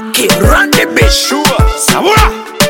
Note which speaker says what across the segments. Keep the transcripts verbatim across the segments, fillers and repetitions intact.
Speaker 1: King Randy Bishua Sabura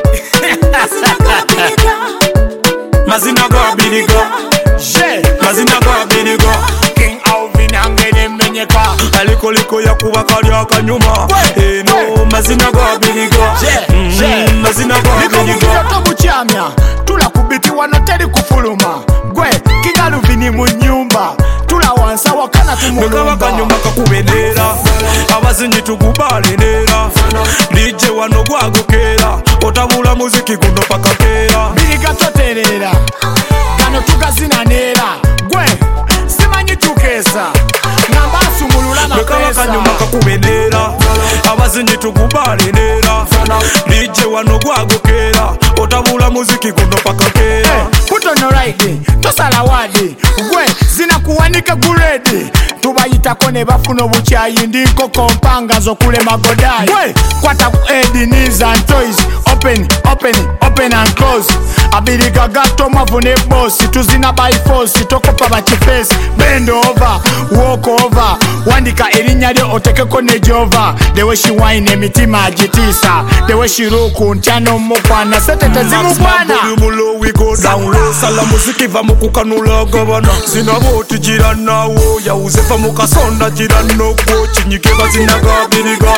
Speaker 1: Mazina go abirigo Je Mazina go abirigo King Alvin angene menyeka Aliko liko ya kuwa kali akanyuma Eno mazina go abirigo Je Mazina go abirigo Liko mkito buchamya Tula kubiti wanoteri kufuluma Gwe King Alvin mu nyumba Tula wansa wakana tumulumba Meka wakanyuma kakubenera Abazinyi tukubale nera Lije wano gwagokera Otabula muziki guno pakakera Biriga toterera Gano tukazina nera Gwe Simanyi tukesa Namba sumulula na pesa Meka wakanyuma kakubenera Abazinyi tukubale nera Lije wano gwagokera Otabula muziki guno pakakera hey, put on your right Tosala wadi Gwe zina kuwanika guredi Tubayitako ne bafuna obuchayi ndinko kompanga zokule magodai Gwe kwata ku edi knees and toys Open, open, open and close Abiriga gato mavune boss Tuzina by force Tokopa bachifesi Bend over, walk over Wandika erinya lyo otekeko ne jova The way she wine emitima agitisa The way she ruku ntyano mukwana Setete zimukwana Mulo we go down low Sala muziki va mukukanula gabana Zinabo tijira nawo Yauze va mukasonda jira noko Chinyike bazina gabiriga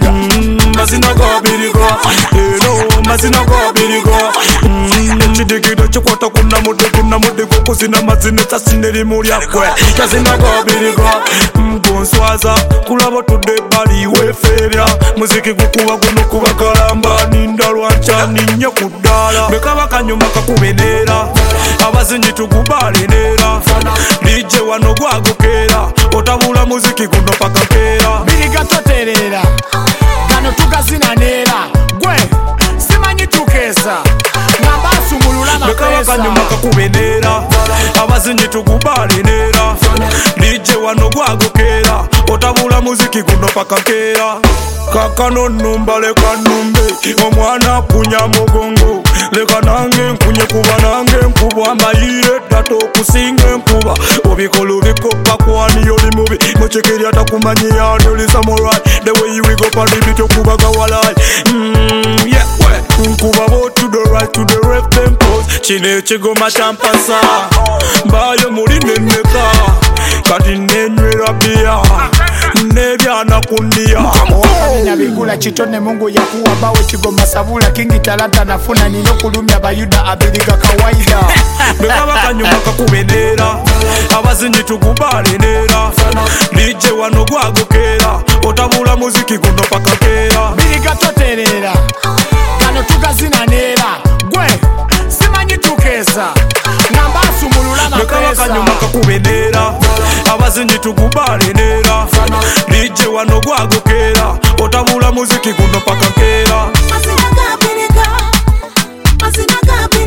Speaker 1: Mazina gabiriga Eno mazina gabiriga Chidigido chukwata kuna mude kuna mude Kukuzina mazine tasineri muri akwe Yazina gabiriga Mgonswaza kulabo tude bali weferya Muziki gukuwa guno kuwa kalamba Nindalwa nchani nye kudala Meka wakanyuma kakubenera Abazinyi tukubale nera Lije wano gwagokera Otabula muziki guno pakakera Biriga toterera Gano tukazina nera Gwe Simanyi tukesa Namba sumulula na pesa Meka wakanyuma kakubenera Abazinyi tukubale nera Lije wano gwagokera Otabula muziki guno pakakera Kakano numba leka numbe Omwana kunya mugongo Leka nange nkunye kuba nange nkubwa Amayire dato kusinge nkuba Obikolo bikopa kwani yoli mubi Mochekeri atakumanyi ya noli samurai The way you go paribito kuba gawalai Mmm yeah we Nkuba bo to the right to the left tempos Chine chigo machampasa Bayo muri neneka Kati nenywera bia Nebya nakundia Mwakanya bigula chitone mungu ya kuwa bawe chigoma sabula Kingi talanta nafuna nino kulumya bayuda abiriga kawaida Meka wakanyuma kakubenera Abazinyi tukubale nera Lije wano gwagokera Otabula muziki guno pakakera Biriga toterera Gano tukazina nera Gwe Simanyi tukesa Namba sumulula na pesa Meka wakanyuma kakubenera Abazinyi tukubale nera Lije wano gwagokera Otabula muziki guno pakakera Mazina gabiriga Mazina gabiriga